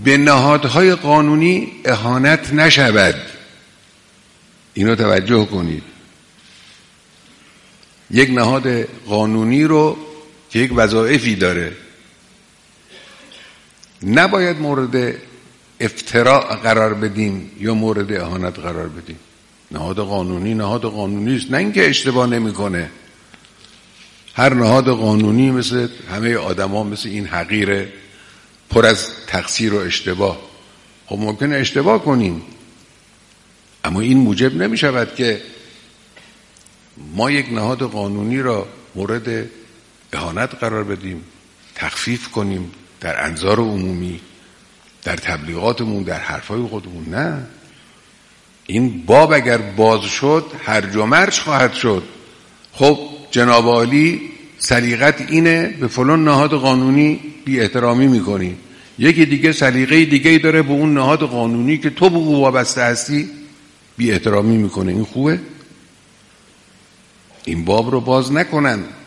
به نهادهای قانونی اهانت نشود. اینو توجه کنید. یک نهاد قانونی رو که یک وظایفی داره نباید مورد افتراء قرار بدیم یا مورد اهانت قرار بدیم. نهاد قانونی است، نه اینکه اشتباه نمیکنه. هر نهاد قانونی مثل همه آدما مثل این حقیره، پر از تقصیر و اشتباه. خب ممکنه اشتباه کنیم، اما این موجب نمی شود که ما یک نهاد قانونی را مورد اهانت قرار بدیم، تخفیف کنیم در انظار عمومی، در تبلیغاتمون، در حرفای خودمون. نه، این باب اگر باز شد هرج و مرج خواهد شد. خب جناب عالی سلیقت اینه به فلان نهاد قانونی بی احترامی میکنی، یکی دیگه سلیقه دیگه داره به اون نهاد قانونی که تو به او وابسته هستی بی احترامی میکنه. این خوبه؟ این باب رو باز نکنن.